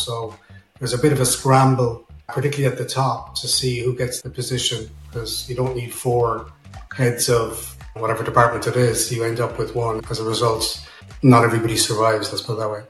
So there's a bit of a scramble, particularly at the top, to see who gets the position, because you don't need 4 heads of whatever department it is. You end up with one. As a result, not everybody survives, let's put it that way.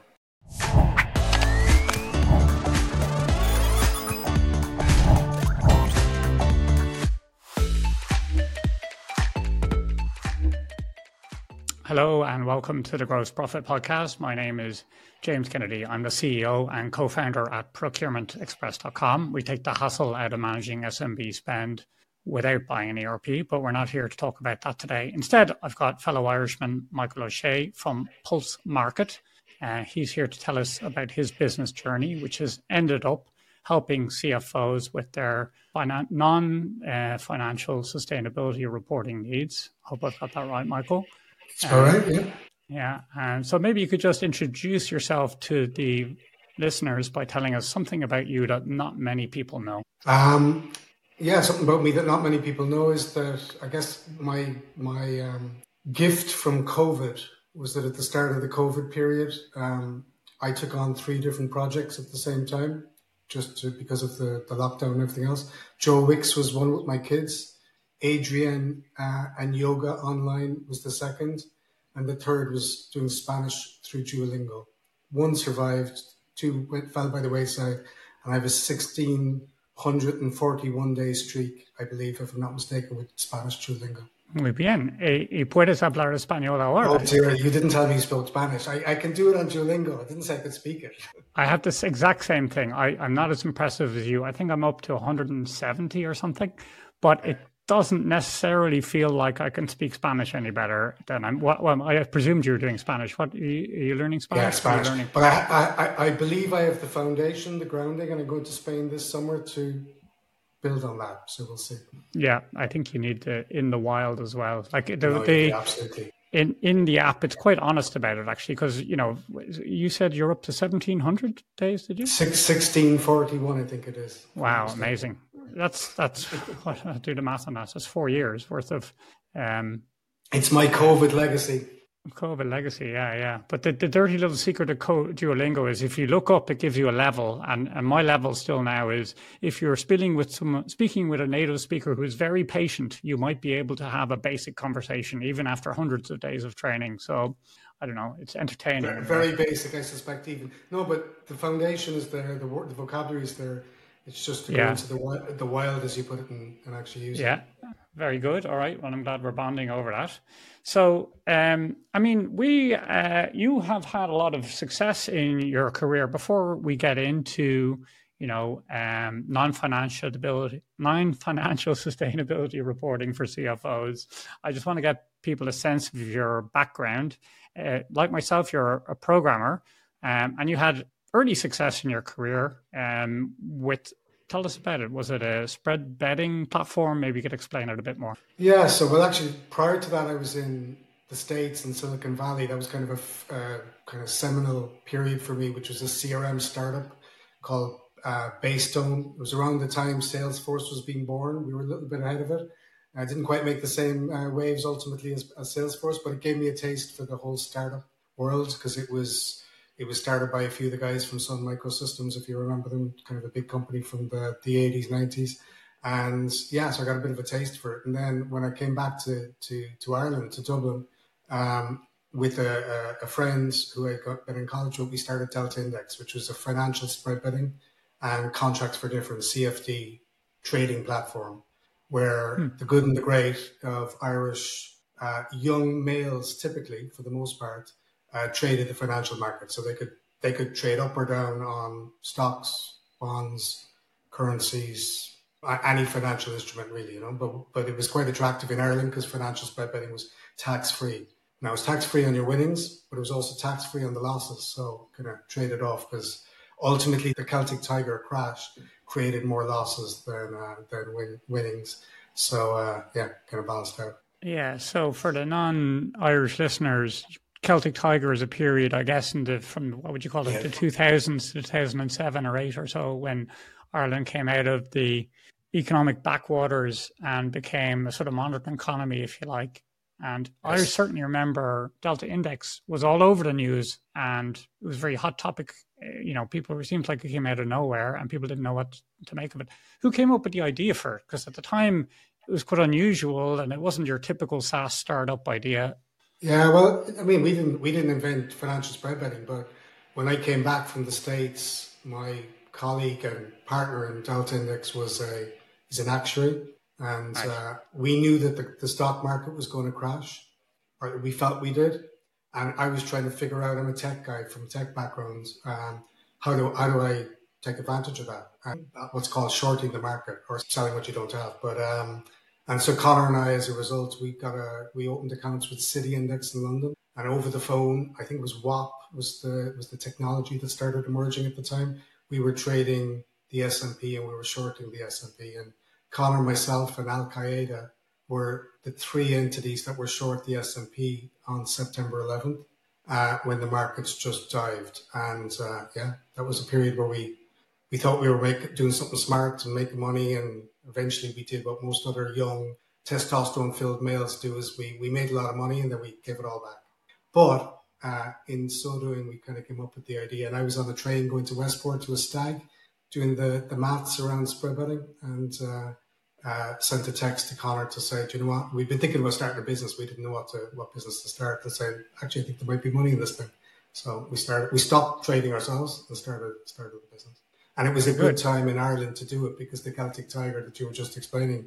Hello and welcome to the Gross Profit Podcast. My name is James Kennedy. I'm the CEO and co-founder at procurementexpress.com. We take the hassle out of managing SMB spend without buying an ERP, but we're not here to talk about that today. Instead, I've got fellow Irishman Michael O'Shea from Pulse Market. He's here to tell us about his business journey, which has ended up helping CFOs with their non-financial sustainability reporting needs. Hope I've got that right, Michael. All right, yeah. Yeah, and so maybe you could just introduce yourself to the listeners by telling us something about you that not many people know. Something about me that not many people know is that I guess my gift from COVID was that at the start of the COVID period, I took on 3 different projects at the same time, because of the lockdown and everything else. Joe Wicks was one with my kids. Adrienne and yoga online was the second, and the third was doing Spanish through Duolingo. 1 survived, 2 fell by the wayside, and I have a 1,641-day streak, I believe, if I'm not mistaken, with Spanish Duolingo. Muy bien. ¿Y puedes hablar español ahora? Oh dear, you didn't tell me you spoke Spanish. I can do it on Duolingo. I didn't say I could speak it. I have this exact same thing. I'm not as impressive as you. I think I'm up to 170 or something, but it doesn't necessarily feel like I can speak Spanish any better than I'm. Well, I presumed you were doing Spanish. What are you learning Spanish? Yeah, Spanish. But I believe I have the foundation, the grounding, and I'm going to Spain this summer to build on that. So we'll see. Yeah, I think you need to in the wild as well. Like absolutely. In the app, it's quite honest about it actually, because you said you're up to 1,700 days, did you? 1641, I think it is. Wow, amazing. That's what I do the math on that. That's 4 years worth of. It's my COVID legacy. COVID legacy, yeah. But the dirty little secret of Duolingo is if you look up, it gives you a level, and my level still now is if you're speaking with a native speaker who's very patient, you might be able to have a basic conversation even after hundreds of days of training. So I don't know, it's entertaining. Very basic, I suspect even. No, but the foundation is there, the vocabulary is there. It's just to go into the wild, as you put it, and actually use it. Yeah, very good. All right. Well, I'm glad we're bonding over that. So, you have had a lot of success in your career. Before we get into, non-financial sustainability reporting for CFOs, I just want to get people a sense of your background. Like myself, you're a programmer, and you had early success in your career tell us about it. Was it a spread betting platform? Maybe you could explain it a bit more. Yeah, actually, prior to that, I was in the States in Silicon Valley. That was kind of a seminal period for me, which was a CRM startup called Baystone. It was around the time Salesforce was being born. We were a little bit ahead of it. I didn't quite make the same waves ultimately as Salesforce, but it gave me a taste for the whole startup world because it was started by a few of the guys from Sun Microsystems, if you remember them, kind of a big company from the 80s, 90s. And yeah, so I got a bit of a taste for it. And then when I came back to Ireland, to Dublin, with a friend who I got been in college with, we started Delta Index, which was a financial spread betting and contracts for different CFD trading platform, where the good and the great of Irish young males, typically, for the most part, traded the financial market, so they could trade up or down on stocks, bonds, currencies, any financial instrument really, But it was quite attractive in Ireland because financial spread betting was tax free. Now it was tax free on your winnings, but it was also tax free on the losses. So kind of traded off because ultimately the Celtic Tiger crash created more losses than winnings. So kind of balanced out. Yeah. So for the non-Irish listeners, Celtic Tiger is a period, I guess, from what would you call it, the 2000s to 2007 or 8 or so, when Ireland came out of the economic backwaters and became a sort of modern economy, if you like. And yes. I certainly remember Delta Index was all over the news and it was a very hot topic People, it seems like it came out of nowhere and people didn't know what to make of it. Who came up with the idea for it? Because at the time it was quite unusual and it wasn't your typical SaaS startup idea. Yeah, well, I mean, we didn't invent financial spread betting, but when I came back from the States, my colleague and partner in Delta Index is an actuary, and Right. we knew that the stock market was going to crash, or we felt we did, and I was trying to figure out. I'm a tech guy from a tech background. How do I take advantage of that? What's called shorting the market or selling what you don't have, but. And so Connor and I, as a result, we opened accounts with City Index in London, and over the phone, I think it was WAP was the technology that started emerging at the time. We were trading the S&P and we were shorting the S&P. And Connor, myself, and Al Qaeda were the three entities that were short the S&P on September 11th when the markets just dived. And that was a period where we thought we were doing something smart and making money, and eventually we did what most other young testosterone-filled males do: is we made a lot of money and then we gave it all back. But in so doing, we kind of came up with the idea. And I was on the train going to Westport to a stag, doing the maths around spread betting, and sent a text to Connor to say, do you know what? We've been thinking about starting a business. We didn't know what business to start. To say, actually, I think there might be money in this thing. So we stopped trading ourselves and started the business. And it was a good time in Ireland to do it because the Celtic Tiger that you were just explaining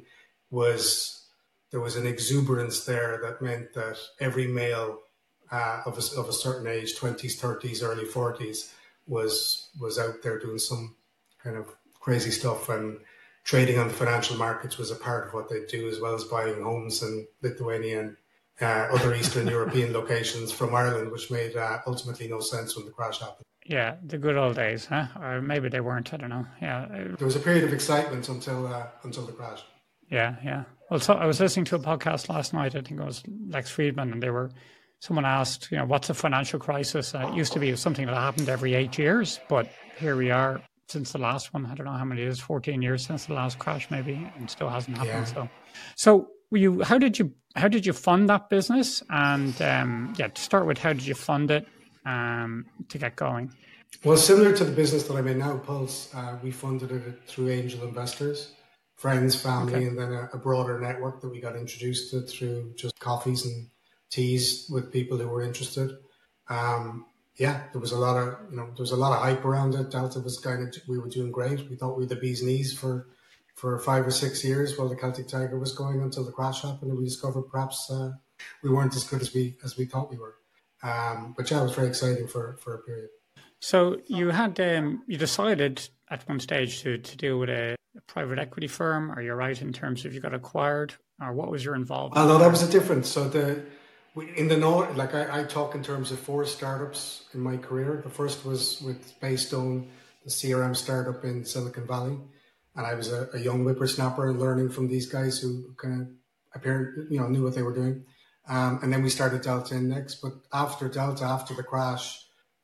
there was an exuberance there that meant that every male of a certain age, 20s, 30s, early 40s, was out there doing some kind of crazy stuff, and trading on the financial markets was a part of what they do, as well as buying homes in Lithuania and other Eastern European locations from Ireland, which made ultimately no sense when the crash happened. Yeah, the good old days, huh? Or maybe they weren't. I don't know. Yeah, there was a period of excitement until the crash. Yeah. Well, so I was listening to a podcast last night. I think it was Lex Friedman, and someone asked, what's a financial crisis? It used to be something that happened every 8 years, but here we are since the last one. I don't know how many it is, 14 years since the last crash, maybe, and still hasn't happened. Yeah. So how did you fund that business? And to start with, how did you fund it? To get going? Well, similar to the business that I'm in now, Pulse, we funded it through angel investors, friends, family, and then a broader network that we got introduced to through just coffees and teas with people who were interested. There was a lot of hype around it. Delta was we were doing great. We thought we were the bee's knees for 5 or 6 years while the Celtic Tiger was going, until the crash happened, and we discovered perhaps we weren't as good as we thought we were. But it was very exciting for a period. So you had you decided at one stage to deal with a private equity firm. Are you right in terms of you got acquired, or what was your involvement? No, that was a difference. So in the north, like I talk in terms of 4 startups in my career. The first was with Baystone, the CRM startup in Silicon Valley, and I was a young whippersnapper learning from these guys who kind of apparently knew what they were doing. And then we started Delta Index. But after Delta, after the crash,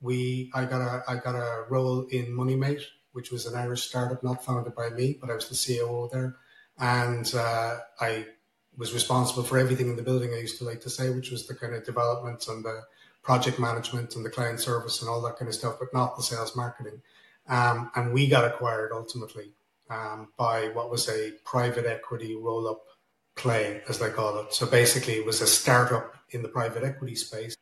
I got a role in MoneyMate, which was an Irish startup not founded by me, but I was the COO there. And I was responsible for everything in the building, I used to like to say, which was the kind of development and the project management and the client service and all that kind of stuff, but not the sales marketing. And we got acquired ultimately by what was a private equity roll-up play, as they call it. So basically it was a startup in the private equity space.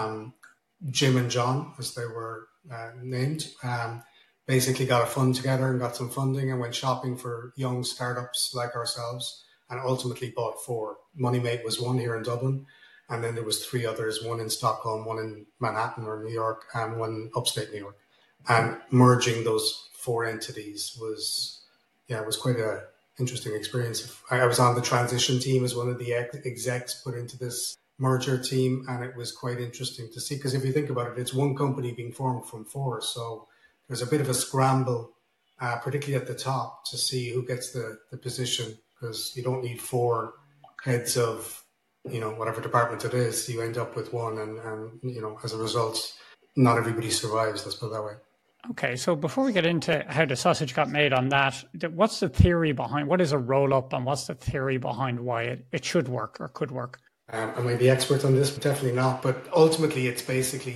Jim and John, as they were named, basically got a fund together and got some funding and went shopping for young startups like ourselves, and ultimately bought 4. MoneyMate was one here in Dublin, and then there was 3 others, one in Stockholm, one in Manhattan or New York, and one upstate New York. And merging those 4 entities was quite a interesting experience. I was on the transition team as one of the execs put into this merger team, and it was quite interesting to see, because if you think about it, it's one company being formed from 4, so there's a bit of a scramble, particularly at the top, to see who gets the position, because you don't need 4 heads of whatever department it is. You end up with one, and as a result, not everybody survives, let's put it that way. Okay, so before we get into how the sausage got made on that, what's the theory behind, what is a roll-up, and what's the theory behind why it should work or could work? Am I the expert on this? Definitely not. But ultimately, it's basically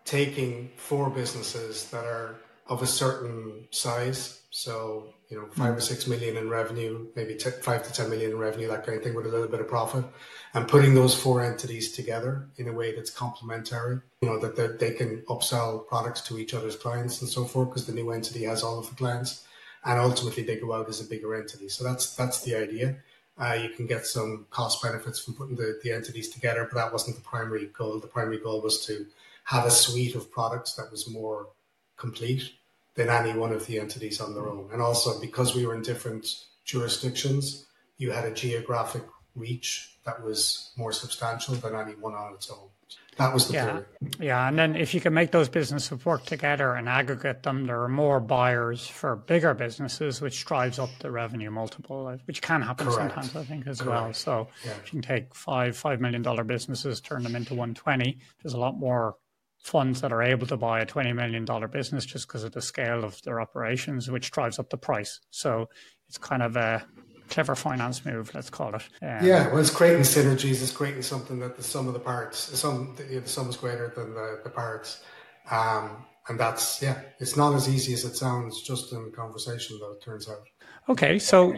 taking four businesses that are of a certain size, so 5 or 6 million in revenue, maybe 5 to 10 million in revenue, that kind of thing, with a little bit of profit, and putting those four entities together in a way that's complementary, that they can upsell products to each other's clients and so forth, because the new entity has all of the clients, and ultimately they go out as a bigger entity. So that's the idea. You can get some cost benefits from putting the entities together, but that wasn't the primary goal. The primary goal was to have a suite of products that was more complete than any one of the entities on their own. And also, because we were in different jurisdictions, you had a geographic reach that was more substantial than any one on its own. That was the theory. Yeah, and then if you can make those businesses work together and aggregate them, there are more buyers for bigger businesses, which drives up the revenue multiple, which can happen sometimes, I think, as well. So if you can take $5 million businesses, turn them into 120, there's a lot more funds that are able to buy a $20 million business just because of the scale of their operations, which drives up the price. So it's kind of a clever finance move, let's call it. Well, it's creating synergies. It's creating something that the sum of the parts, the sum is greater than the parts. And that's, it's not as easy as it sounds just in conversation, though, it turns out. Okay, so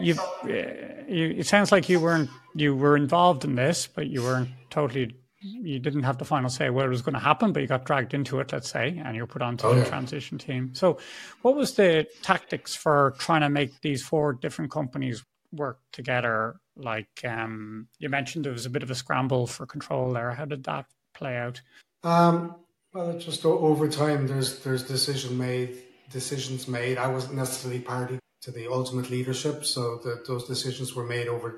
it sounds like you were involved in this, but you didn't have the final say where it was going to happen, but you got dragged into it, let's say, and you were put onto the transition team. So what was the tactics for trying to make these four different companies work together? Like you mentioned, there was a bit of a scramble for control there. How did that play out? Well, just over time, there's decisions made. I wasn't necessarily party to the ultimate leadership, so those decisions were made over,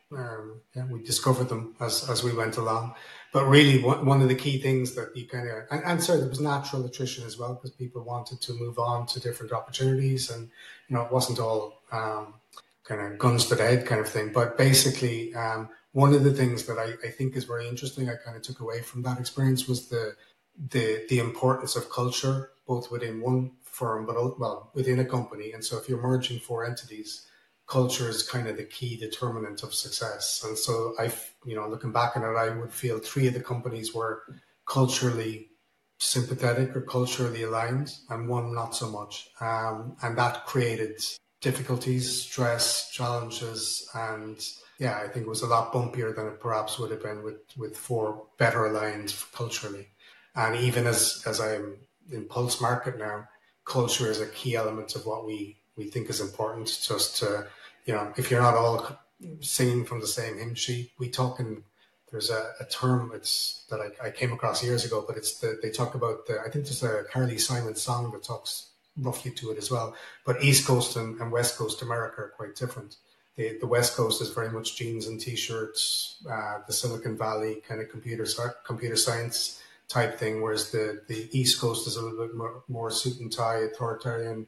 we discovered them as we went along. But really, one of the key things that you kind of, and sorry, there was natural attrition as well, because people wanted to move on to different opportunities, and it wasn't all kind of guns to the head kind of thing. But basically, one of the things that I think is very interesting, I kind of took away from that experience, was the importance of culture, both within one firm, but within a company. And so if you're merging four entities, culture is kind of the key determinant of success. And so looking back on it, I would feel three of the companies were culturally sympathetic or culturally aligned, and one not so much. And that created difficulties, stress, challenges, and I think it was a lot bumpier than it perhaps would have been with four better aligned culturally. And even as I'm in Pulse Market now, culture is a key element of what we think is important. Just to, if you're not all singing from the same hymn sheet, there's a term that I came across years ago, but they talk about I think there's a Carly Simon song that talks roughly to it as well. But East Coast and West Coast America are quite different. The West Coast is very much jeans and t-shirts, the Silicon Valley kind of computer science type thing, whereas the East Coast is a little bit more suit and tie, authoritarian,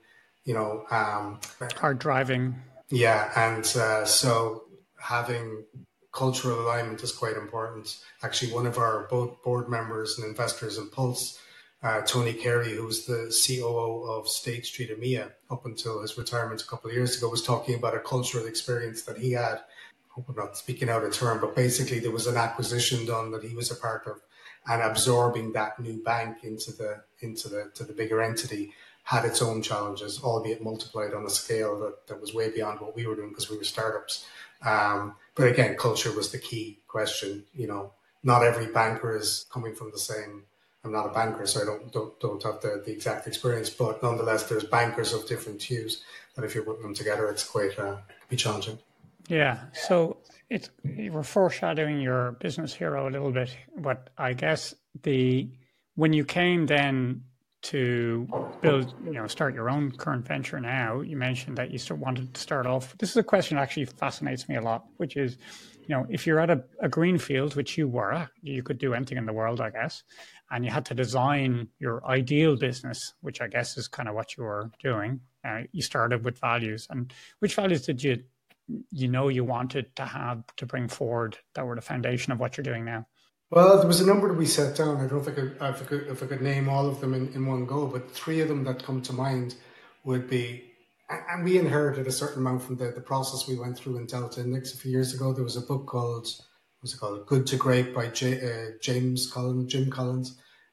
hard driving. Yeah, and so having cultural alignment is quite important. Actually, one of our both board members and investors in Pulse, Tony Carey, who's the COO of State Street EMEA up until his retirement a couple of years ago, was talking about a cultural experience that he had. I hope I'm not speaking out of turn, but basically there was an acquisition done that he was a part of, and absorbing that new bank into the bigger entity had its own challenges, albeit multiplied on a scale that was way beyond what we were doing because we were startups. But again, culture was the key question. Not every banker is coming from the same. I'm not a banker, so I don't have the exact experience, but nonetheless, there's bankers of different hues that if you're putting them together, it's quite could be challenging. Yeah. So you were foreshadowing your business hero a little bit, but I guess when you came then to build, start your own current venture now, you mentioned that you wanted to start off. This is a question that actually fascinates me a lot, which is, if you're at a green field, which you were, you could do anything in the world, I guess, and you had to design your ideal business, which I guess is kind of what you were doing. You started with values, and which values did you wanted to have to bring forward that were the foundation of what you're doing now? Well, there was a number that we set down. I don't know if I could name all of them in one go, but three of them that come to mind would be, and we inherited a certain amount from the process we went through in Delta Index a few years ago. There was a book called, Good to Great by Jim Collins.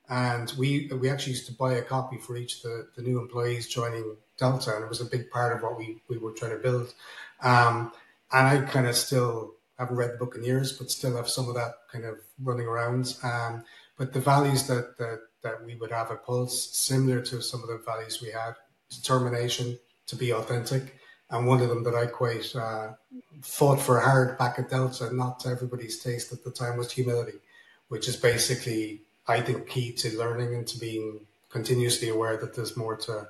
And we actually used to buy a copy for each of the new employees joining Delta, and it was a big part of what we were trying to build. And I kind of still haven't read the book in years, but still have some of that kind of running around. But the values that we would have at Pulse, similar to some of the values we had, determination to be authentic. And one of them that I quite fought for hard back at Delta, not to everybody's taste at the time, was humility, which is basically, I think, key to learning and to being continuously aware that there's more to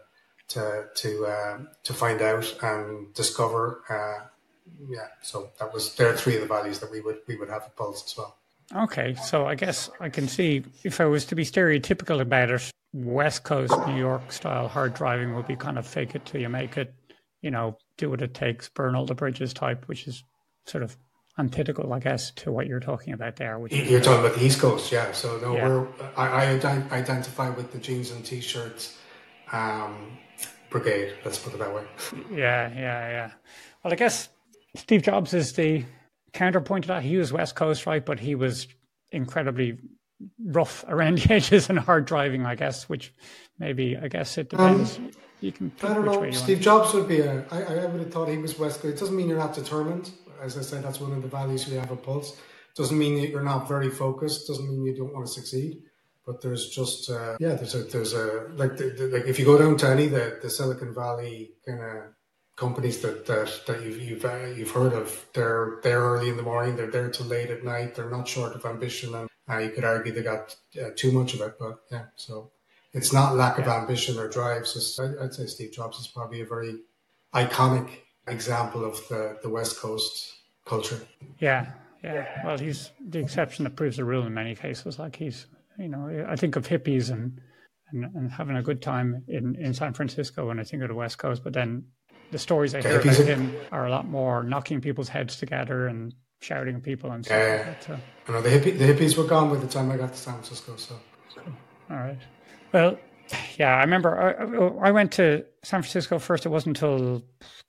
find out and discover. So there are three of the values that we would have at Pulse as well. Okay, so I guess I can see, if I was to be stereotypical about it, West Coast New York style hard driving would be kind of fake it till you make it, do what it takes, burn all the bridges type, which is sort of antithetical, I guess, to what you're talking about there. You're talking about the East Coast, yeah. So no, I identify with the jeans and t-shirts brigade. Let's put it that way. Yeah. Well, I guess Steve Jobs is the counterpoint to that. He was West Coast, right? But he was incredibly rough around the edges and hard driving, I guess, which maybe, I guess it depends. You can pick I don't know. Way you Steve want. Jobs would be I would have thought he was West Coast. It doesn't mean you're not determined. As I said, that's one of the values we have at Pulse. Doesn't mean that you're not very focused. Doesn't mean you don't want to succeed. But there's just there's a like if you go down to any of the Silicon Valley kind of companies that you've heard of, they're there early in the morning, they're there till late at night, they're not short of ambition, and you could argue they got too much of it. But yeah, so it's not lack of ambition or drive. So I'd say Steve Jobs is probably a very iconic example of the West Coast culture. Yeah. Well, he's the exception that proves the rule in many cases. Like he's, I think of hippies and having a good time in San Francisco when I think of the West Coast, but then the stories I hear about him are a lot more knocking people's heads together and shouting at people and stuff like that. So. I know the hippies were gone by the time I got to San Francisco. So, cool. All right. Well, yeah, I remember I went to San Francisco first. It wasn't until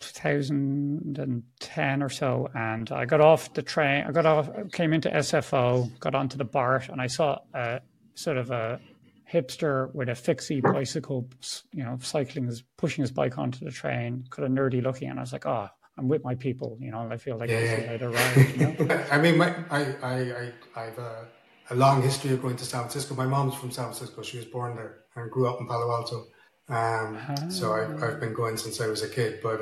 2010 or so, and I got off the train. Came into SFO, got onto the BART, and I saw sort of a hipster with a fixie bicycle, pushing his bike onto the train, kind of nerdy looking, and I was like, oh, I'm with my people, I feel like this is later right. I mean, I've a long history of going to San Francisco. My mom's from San Francisco. She was born there and grew up in Palo Alto. So I've been going since I was a kid. But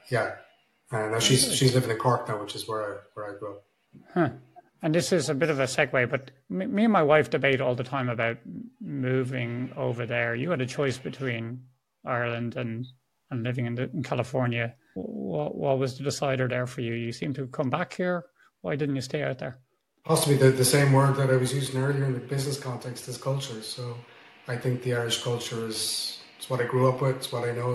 now she's living in Cork now, which is where I grew up. Huh. And this is a bit of a segue, but me and my wife debate all the time about moving over there. You had a choice between Ireland and living in California. What was the decider there for you? You seem to have come back here. Why didn't you stay out there? Possibly the same word that I was using earlier in the business context is culture. So I think the Irish culture it's what I grew up with. It's what I know.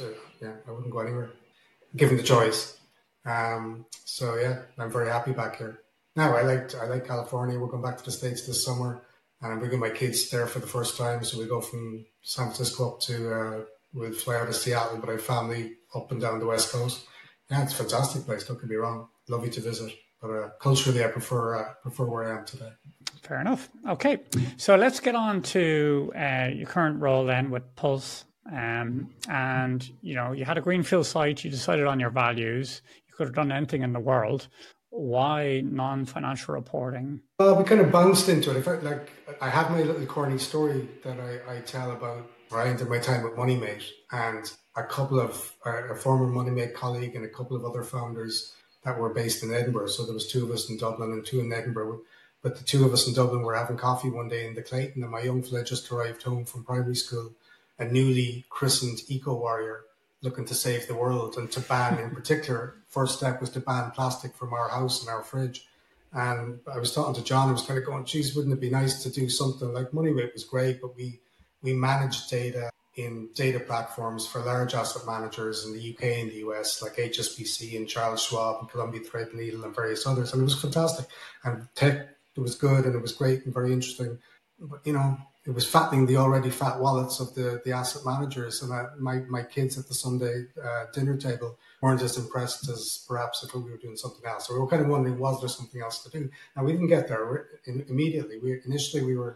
I wouldn't go anywhere given the choice. I'm very happy back here. Now I like California. We're going back to the States this summer, and I'm bringing my kids there for the first time. So we go from San Francisco up to we'll fly out of Seattle, but I have family up and down the West Coast. Yeah, it's a fantastic place. Don't get me wrong. Lovely to visit, but culturally, I prefer where I am today. Fair enough. Okay, so let's get on to your current role then with Pulse. And you had a greenfield site. You decided on your values. You could have done anything in the world. Why non-financial reporting? Well, we kind of bounced into it. I have my little corny story that I tell about where I ended my time with MoneyMate, and a couple of a former MoneyMate colleague and a couple of other founders that were based in Edinburgh. So there was two of us in Dublin and two in Edinburgh. But the two of us in Dublin were having coffee one day in the Clayton, and my young fella just arrived home from primary school, a newly christened eco-warrior looking to save the world and to ban, in particular, first step was to ban plastic from our house and our fridge. And I was talking to John, I was kind of going, geez, wouldn't it be nice to do something like MoneyMate was great, but we manage data in data platforms for large asset managers in the UK and the US, like HSBC and Charles Schwab and Columbia Threadneedle and various others. And it was fantastic. And tech, it was good and it was great and very interesting. But, it was fattening the already fat wallets of the asset managers. And my kids at the Sunday dinner table weren't as impressed as perhaps if we were doing something else. So we were kind of wondering, was there something else to do? Now, we didn't get there immediately. Initially, we were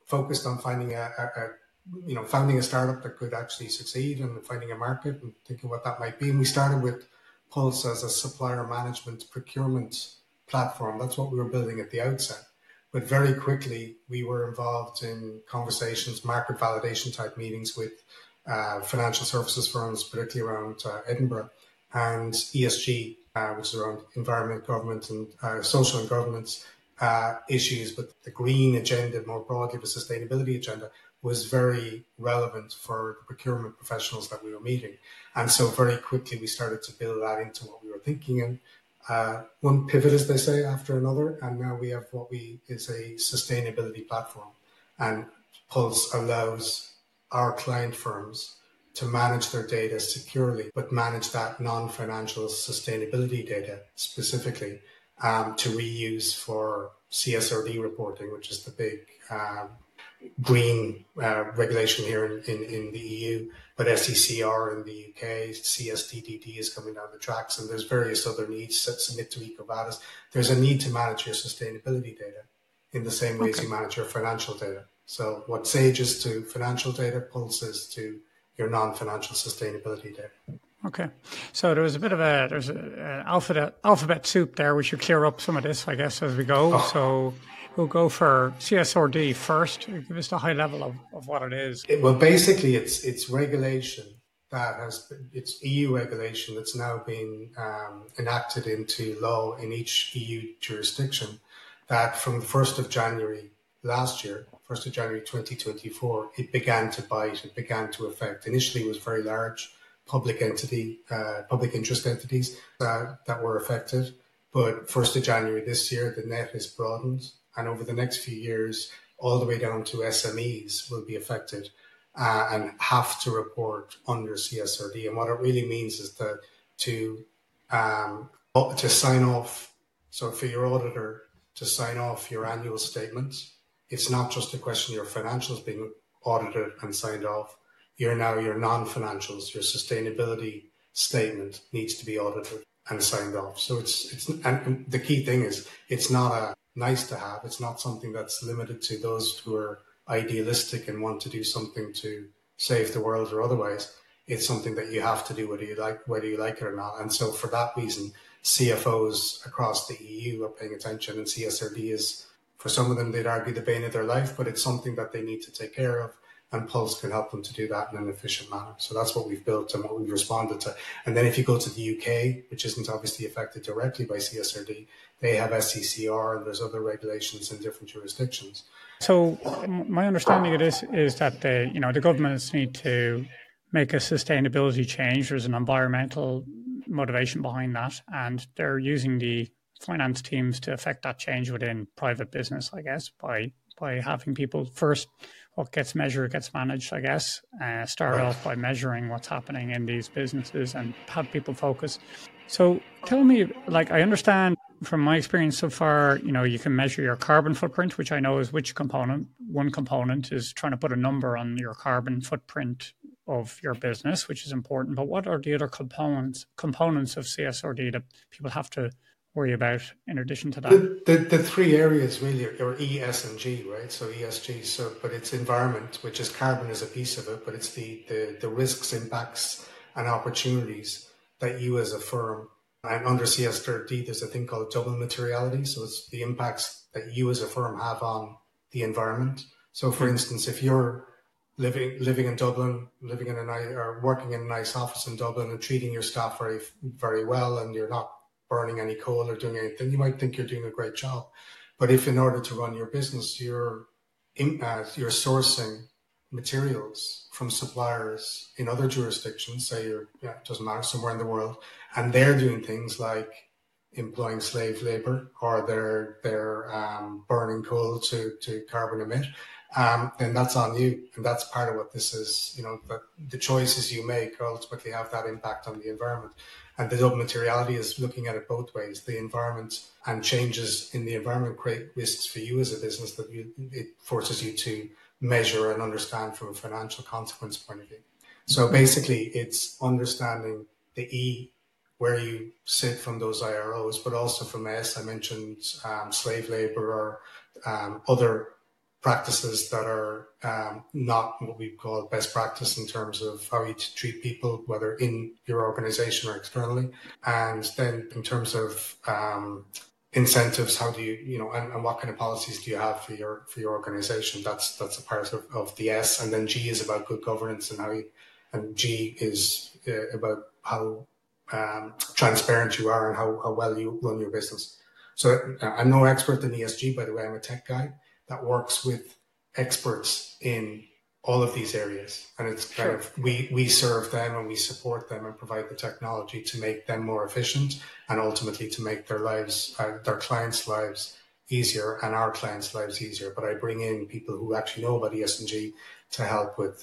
focused on finding founding a startup that could actually succeed and finding a market and thinking what that might be. And we started with Pulse as a supplier management procurement platform. That's what we were building at the outset. But very quickly, we were involved in conversations, market validation type meetings with financial services firms, particularly around Edinburgh, and ESG, which is around environment, government, and social and governance issues. But the green agenda, more broadly, the sustainability agenda, was very relevant for the procurement professionals that we were meeting. And so very quickly, we started to build that into what we were thinking. And one pivot, as they say, after another, and now we have is a sustainability platform. And Pulse allows our client firms to manage their data securely, but manage that non-financial sustainability data specifically to reuse for CSRD reporting, which is the big green regulation here in the EU, but SECR in the UK, CSDDD is coming down the tracks, and there's various other needs that submit to EcoVadis. There's a need to manage your sustainability data in the same way as you manage your financial data. So what Sage is to financial data, Pulse is to your non-financial sustainability data. Okay. So there's an alphabet soup there. We should clear up some of this, I guess, as we go. Oh. So we'll go for CSRD first. Give us the high level of what it is. Well, basically, it's regulation it's EU regulation that's now been enacted into law in each EU jurisdiction, that from the 1st of January last year, 1st of January 2024, it began to bite, it began to affect. Initially, it was very large public interest entities that were affected. But 1st of January this year, the net is broadened. And over the next few years, all the way down to SMEs will be affected and have to report under CSRD. And what it really means is that to sign off, so for your auditor to sign off your annual statements, it's not just a question of your financials being audited and signed off. Your non-financials, your sustainability statement needs to be audited and signed off. So and the key thing is it's not a nice to have. It's not something that's limited to those who are idealistic and want to do something to save the world or otherwise. It's something that you have to do whether you like it or not. And so for that reason, CFOs across the EU are paying attention, and CSRD is, for some of them, they'd argue the bane of their life, but it's something that they need to take care of. And Pulse can help them to do that in an efficient manner. So that's what we've built and what we've responded to. And then if you go to the UK, which isn't obviously affected directly by CSRD, they have SECR and there's other regulations in different jurisdictions. So my understanding of this is that the governments need to make a sustainability change. There's an environmental motivation behind that, and they're using the finance teams to affect that change within private business, I guess, by having people first. What gets measured gets managed, I guess. Start off by measuring what's happening in these businesses and have people focus. So tell me, I understand from my experience so far, you can measure your carbon footprint, which I know is which component. One component is trying to put a number on your carbon footprint of your business, which is important. But what are the other components of CSRD that people have to worry about in addition to that? The three areas really are E, S, and G, right? So ESG, but it's environment, which is carbon is a piece of it, but it's the risks, impacts, and opportunities that you as a firm, and under CSRD, there's a thing called double materiality. So it's the impacts that you as a firm have on the environment. So for instance, if you're living in Dublin, or working in a nice office in Dublin and treating your staff very, very well, and you're not burning any coal or doing anything, you might think you're doing a great job. But if in order to run your business, you're sourcing materials from suppliers in other jurisdictions, say it doesn't matter, somewhere in the world, and they're doing things like employing slave labor, or they're burning coal to carbon emit, then that's on you. And that's part of what this is, that the choices you make ultimately have that impact on the environment. And the double materiality is looking at it both ways. The environment and changes in the environment create risks for you as a business that it forces you to measure and understand from a financial consequence point of view. So basically, it's understanding the E, where you sit from those IROs, but also from S. I mentioned slave labor or other practices that are not what we call best practice in terms of how you treat people, whether in your organization or externally. And then in terms of incentives, how do you, and what kind of policies do you have for your organization? That's a part of the S. And then G is about good governance and G is about how transparent you are and how well you run your business. So I'm no expert in ESG, by the way. I'm a tech guy that works with experts in all of these areas. And it's kind of, we serve them and we support them and provide the technology to make them more efficient and ultimately to make their lives, their clients' lives easier and our clients' lives easier. But I bring in people who actually know about ESG to help with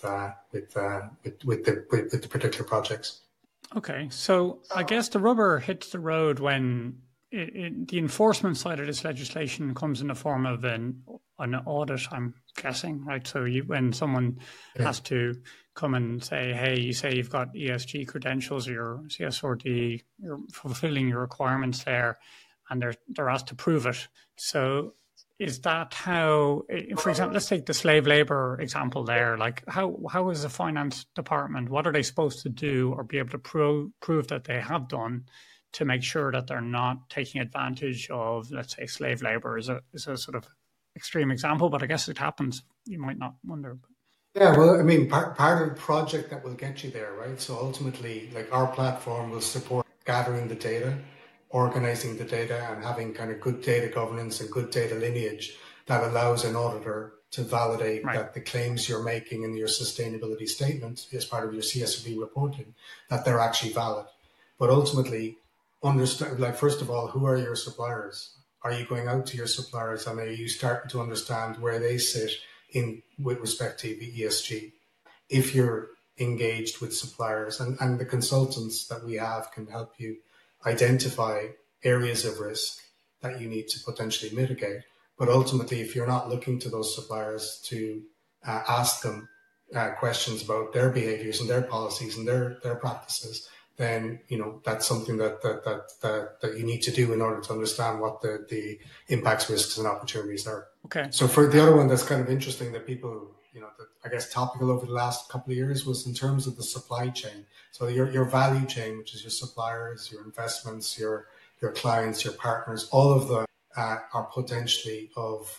the particular projects. Okay. So I guess the rubber hits the road when the enforcement side of this legislation comes in the form of an audit, I'm guessing, right? So when someone has to come and say, hey, you say you've got ESG credentials or your CSRD, you're fulfilling your requirements there, and they're asked to prove it. So is that how, for example, let's take the slave labor example there. Like how is the finance department, what are they supposed to do or be able to prove that they have done to make sure that they're not taking advantage of, let's say, slave labor is a sort of extreme example, but I guess it happens. You might not wonder. Yeah, well, I mean, part of the project that will get you there, right? So ultimately, like our platform will support gathering the data, organizing the data, and having kind of good data governance and good data lineage that allows an auditor to validate that the claims you're making in your sustainability statement as part of your CSRD reporting, that they're actually valid. But ultimately, understand, like, first of all, who are your suppliers? Are you going out to your suppliers and are you starting to understand where they sit with respect to ESG? If you're engaged with suppliers and the consultants that we have can help you identify areas of risk that you need to potentially mitigate. But ultimately, if you're not looking to those suppliers to ask them questions about their behaviors and their policies and their practices, then that's something that you need to do in order to understand what the impacts, risks, and opportunities are. Okay. So for the other one that's kind of interesting that people, that I guess topical over the last couple of years was in terms of the supply chain. So your value chain, which is your suppliers, your investments, your clients, your partners, all of them are potentially of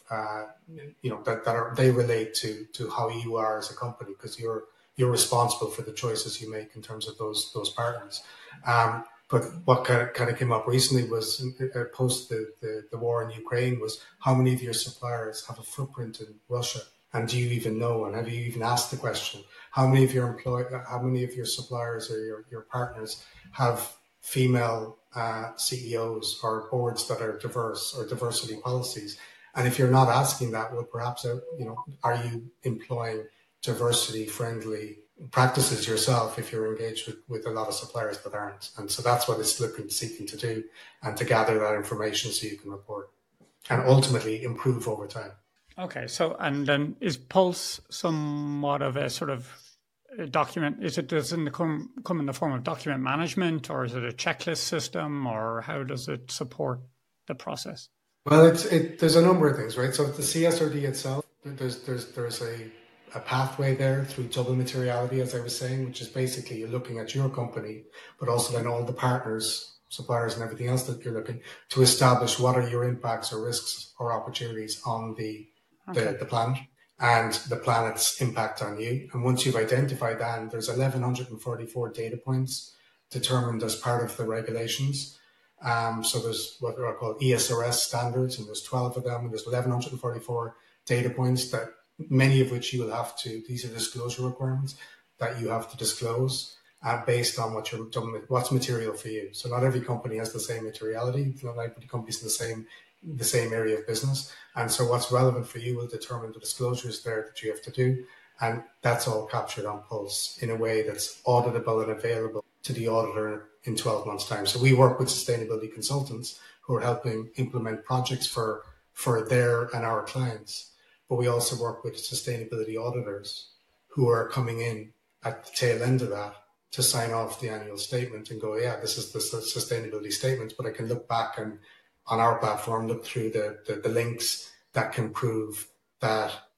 they relate to how you are as a company, because you're responsible for the choices you make in terms of those partners. But what kind of came up recently was post the war in Ukraine was how many of your suppliers have a footprint in Russia, and do you even know? And have you even asked the question? How many of your suppliers or your partners have female CEOs or boards that are diverse or diversity policies? And if you're not asking that, well, perhaps are you employing diversity-friendly practices yourself if you're engaged with a lot of suppliers that aren't? And so that's what it's seeking to do, and to gather that information so you can report and ultimately improve over time. Okay, so and then is Pulse somewhat of a sort of a document? Does it come in the form of document management, or is it a checklist system, or how does it support the process? Well, there's a number of things, right? So the CSRD itself, there's a pathway there through double materiality, as I was saying, which is basically you're looking at your company, but also then all the partners, suppliers, and everything else that you're looking to establish what are your impacts or risks or opportunities on the planet and the planet's impact on you. And once you've identified that, and there's 1,144 data points determined as part of the regulations. So there's what are called ESRS standards, and there's 12 of them, and there's 1,144 data points that many of which you will have to, these are disclosure requirements that you have to disclose based on what's material for you. So not every company has the same materiality. Not every company's in the same area of business. And so what's relevant for you will determine the disclosures there that you have to do. And that's all captured on Pulse in a way that's auditable and available to the auditor in 12 months' time. So we work with sustainability consultants who are helping implement projects for their and our clients. But we also work with sustainability auditors who are coming in at the tail end of that to sign off the annual statement and go, yeah, this is the sustainability statement, but I can look back and on our platform, look through the links that can prove that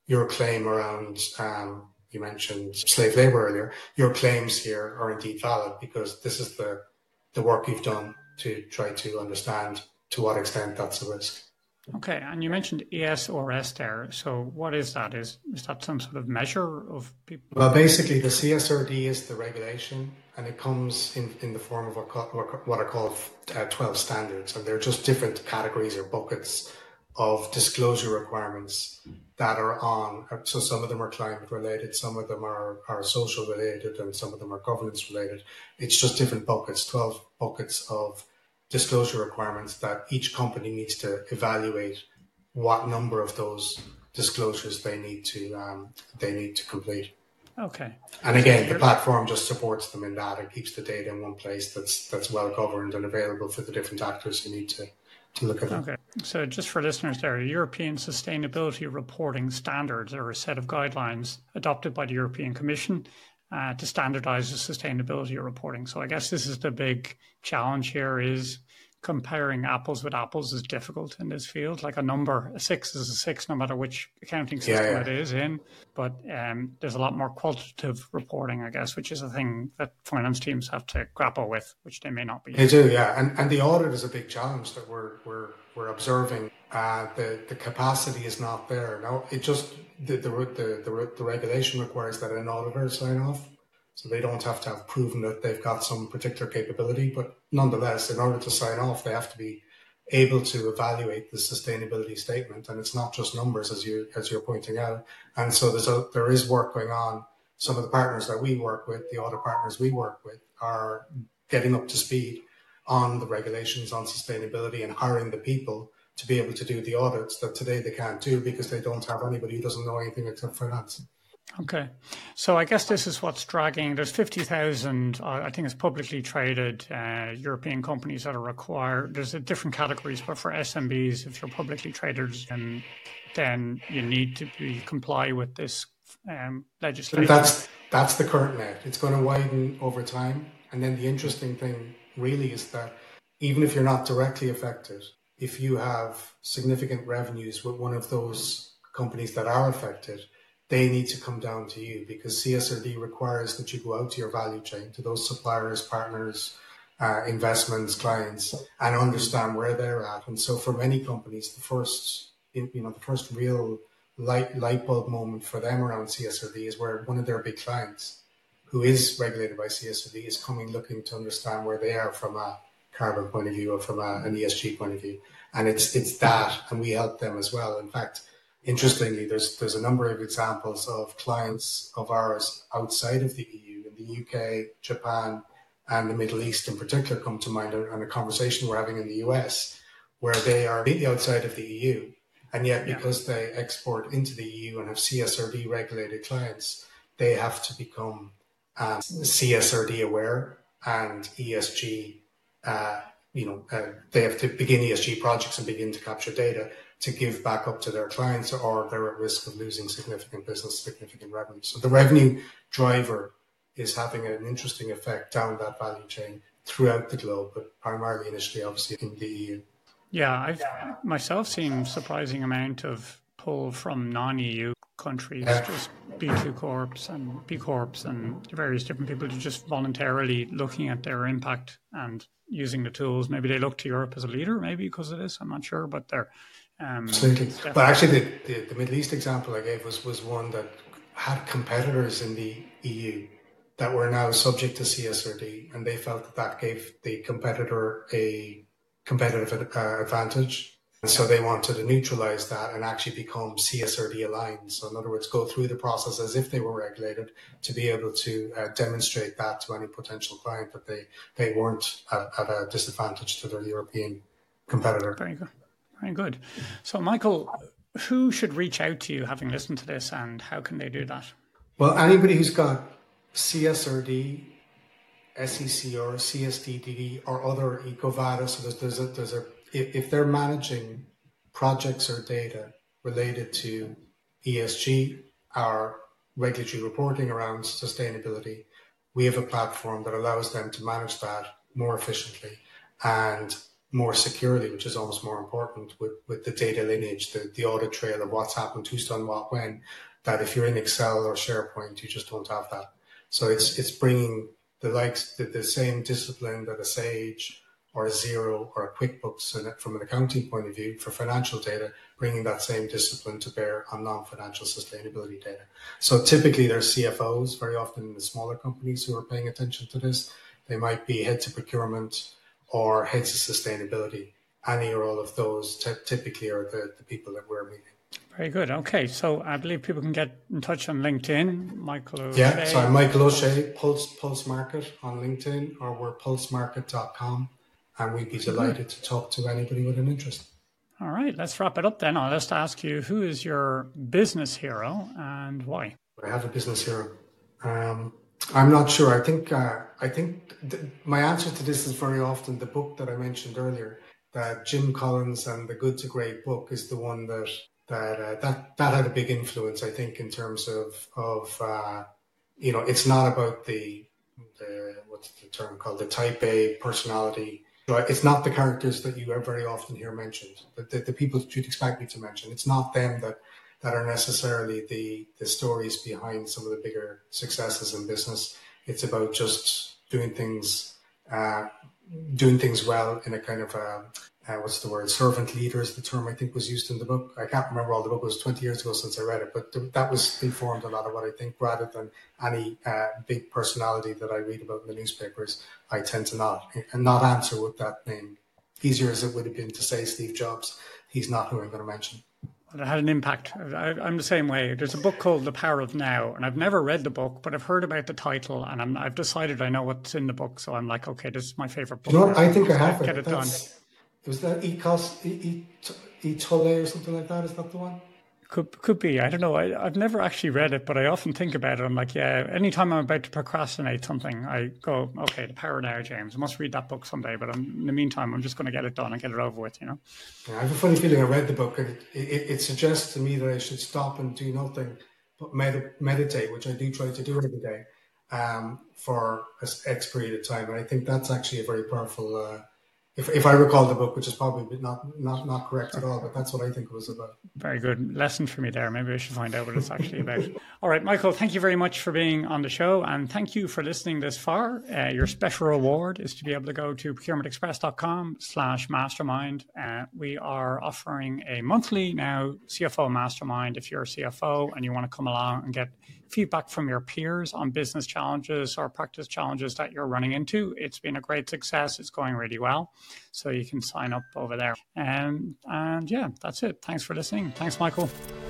your claim around, you mentioned slave labor earlier, your claims here are indeed valid because this is the work you've done to try to understand to what extent that's a risk. Okay, and you mentioned ESRS there. So what is that? Is that some sort of measure of people? Well, basically, the CSRD is the regulation, and it comes in the form of what are called 12 standards, and they're just different categories or buckets of disclosure requirements that are on. So some of them are climate related, some of them are social related, and some of them are governance related. It's just different buckets, 12 buckets of disclosure requirements that each company needs to evaluate what number of those disclosures they need to complete. Okay. And again, the platform just supports them in that. It keeps the data in one place that's well governed and available for the different actors who need to look at it. Okay. So just for listeners there, European Sustainability Reporting Standards are a set of guidelines adopted by the European Commission to standardize the sustainability reporting. So I guess this is the big challenge here, is comparing apples with apples is difficult in this field. Like a 6 is a 6 no matter which accounting system it is in. But there's a lot more qualitative reporting, I guess, which is a thing that finance teams have to grapple with, which they may not be. They do, yeah. And the audit is a big challenge that we're observing. The capacity is not there. Now, it just the regulation requires that an auditor sign off. So they don't have to have proven that they've got some particular capability, but nonetheless, in order to sign off, they have to be able to evaluate the sustainability statement, and it's not just numbers, as you're pointing out. And so there is work going on. Some of the partners that we work with, the audit partners we work with, are getting up to speed on the regulations on sustainability and hiring the people to be able to do the audits that today they can't do because they don't have anybody who doesn't know anything except finance. Okay. So I guess this is what's dragging. There's 50,000, I think it's publicly traded European companies that are required. There's different categories, but for SMBs, if you're publicly traded, then you need to comply with this legislation. That's the current net. It's going to widen over time. And then the interesting thing really is that even if you're not directly affected, if you have significant revenues with one of those companies that are affected, they need to come down to you because CSRD requires that you go out to your value chain, to those suppliers, partners, investments, clients, and understand where they're at. And so for many companies, the first real light bulb moment for them around CSRD is where one of their big clients, who is regulated by CSRD, is coming looking to understand where they are from a carbon point of view or from an ESG point of view. And it's that, and we help them as well. In fact, interestingly, there's a number of examples of clients of ours outside of the EU, in the UK, Japan, and the Middle East in particular come to mind, and a conversation we're having in the US, where they are completely outside of the EU, and yet because they export into the EU and have CSRD regulated clients, they have to become CSRD aware and ESG. They have to begin ESG projects and begin to capture data to give back up to their clients, or they're at risk of losing significant business, significant revenue. So the revenue driver is having an interesting effect down that value chain throughout the globe, but primarily initially, obviously, in the EU. Yeah, I've myself seen surprising amount of pull from non-EU countries, just B2 Corps and B Corps and various different people just voluntarily looking at their impact and using the tools. Maybe they look to Europe as a leader, maybe because of this, I'm not sure, but they're absolutely. But actually, the Middle East example I gave was one that had competitors in the EU that were now subject to CSRD, and they felt that gave the competitor a competitive advantage. And so they wanted to neutralize that and actually become CSRD aligned. So in other words, go through the process as if they were regulated to be able to demonstrate that to any potential client that they weren't at a disadvantage to their European competitor. Very good. Very good. So, Michael, who should reach out to you having listened to this, and how can they do that? Well, anybody who's got CSRD, SECR, CSDD, or other EcoVadis, so if they're managing projects or data related to ESG or regulatory reporting around sustainability, we have a platform that allows them to manage that more efficiently and more securely, which is almost more important with the data lineage, the audit trail of what's happened, who's done what, when, that if you're in Excel or SharePoint, you just don't have that. So it's bringing the same discipline that a Sage or a Xero or a QuickBooks, and from an accounting point of view for financial data, bringing that same discipline to bear on non-financial sustainability data. So typically there's CFOs very often in the smaller companies who are paying attention to this. They might be heads of procurement or heads of sustainability. Any or all of those typically are the people that we're meeting. Very good. Okay, so I believe people can get in touch on LinkedIn. Michael O'Shea. Yeah, so I'm Michael O'Shea, Pulse Market on LinkedIn, or we're pulsemarket.com, and we'd be delighted to talk to anybody with an interest. All right, let's wrap it up then. I'll just ask you, who is your business hero and why? I have a business hero. I'm not sure. I think my answer to this is very often the book that I mentioned earlier, that Jim Collins and the Good to Great book is the one that had a big influence, I think, in terms of it's not about the what's the term called, the type A personality. It's not the characters that you very often hear mentioned, the people that you'd expect me to mention. It's not them that are necessarily the stories behind some of the bigger successes in business. It's about just doing things well in a kind of servant leader is the term I think was used in the book. I can't remember all the book. It was 20 years ago since I read it, but that was informed a lot of what I think, rather than any big personality that I read about in the newspapers. I tend to not answer with that name. Easier as it would have been to say Steve Jobs, he's not who I'm going to mention. Well, it had an impact. I'm the same way. There's a book called The Power of Now, and I've never read the book, but I've heard about the title, and I've decided I know what's in the book. So I'm like, okay, this is my favorite book. You know what? I think I have Get it done. Was that Tolle or something like that? Is that the one? Could be. I don't know. I've never actually read it, but I often think about it. I'm like, yeah, anytime I'm about to procrastinate something, I go, okay, The Power Now, James. I must read that book someday. But in the meantime, I'm just going to get it done and get it over with, Yeah, I have a funny feeling I read the book, and it suggests to me that I should stop and do nothing but meditate, which I do try to do every day for X period of time. And I think that's actually a very powerful if I recall the book, which is probably not correct at all, but that's what I think it was about. Very good lesson for me there. Maybe I should find out what it's actually about. All right, Michael, thank you very much for being on the show, and thank you for listening this far. Your special reward is to be able to go to procurementexpress.com/mastermind. We are offering a monthly now CFO mastermind. If you're a CFO and you want to come along and get feedback from your peers on business challenges or practice challenges that you're running into, it's been a great success. It's going really well. So you can sign up over there. And yeah, that's it. Thanks for listening. Thanks, Michael.